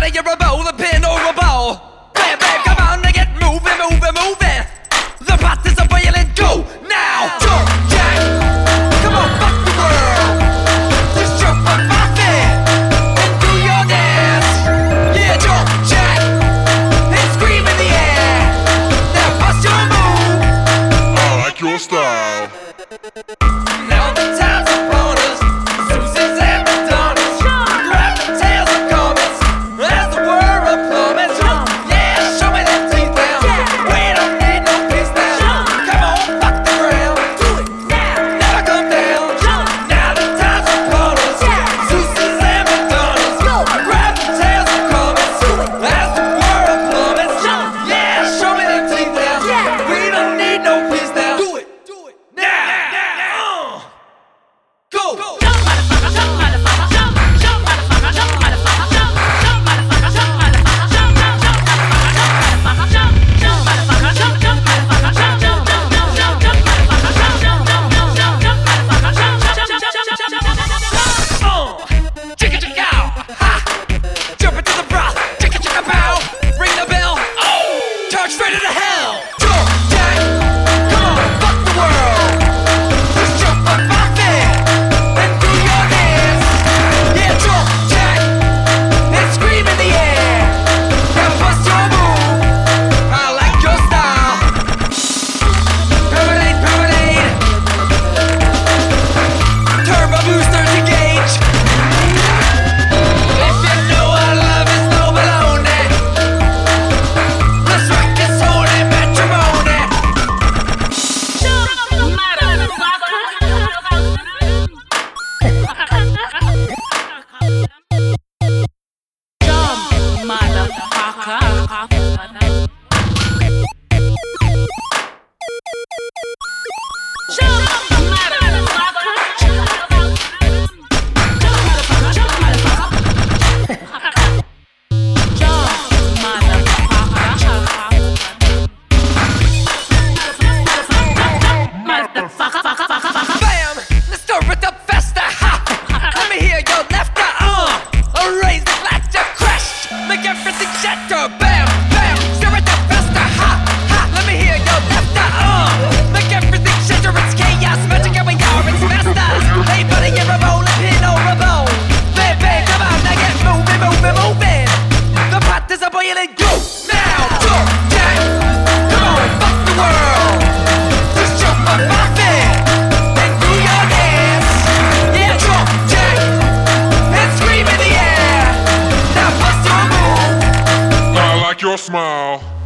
Everybody, you're a bowl, a pin or a ball. Bam, bam, come on, now get moving, moving, moving. The pot is a boiling, go now. Jump, jack, come on, fuck the world. Just jump on my feet and do your dance. Yeah, jump, jack, and scream in the air. Now bust your move. I like your style. Now the time's upon us. Susie's and McDonald's. Grab the tails of comets as the world plummets. Yeah, show me that teeth now. We don't need no peace now. Come on, fuck the ground. Do it now. Never come down. Now the time's upon us. Susie's and McDonald's. Grab the tails of comets as the world plummets. Yeah, show me that teeth now. We don't need no peace now. Do it now. Go. Chicka chicka ha! Jump into the broth, chicka chicka bow. Ring the bell, oh! Turn straight into hell. Jump, jack, come on, fuck the world. Just jump on my feet and do your dance. Yeah, jump, jack, and scream in the air. Now bust your move. I like your style. Permanate, permanate. Turbo booster to gauge. If you know what love is, no baloney. Let's rock this holy matrimony. Bam! Let's stir it up faster, ha! Let me hear your laughter, raise the laughter, crash! Make everything shatter, bam! Bam! Stir it up faster, ha! Ha! Let me hear your laughter, make everything shatter, it's chaos, magic and we are its masters! Hey buddy, you're a rolling pin or a bone! Bam, bam, come on, now get moving, moving, moving! The pot is a boiling, go! Now! Jump, jack! Come on, fuck the world! Just jump on my feet and do your dance. Yeah, jump, jack, and scream in the air. Now bust your move. I like your smile.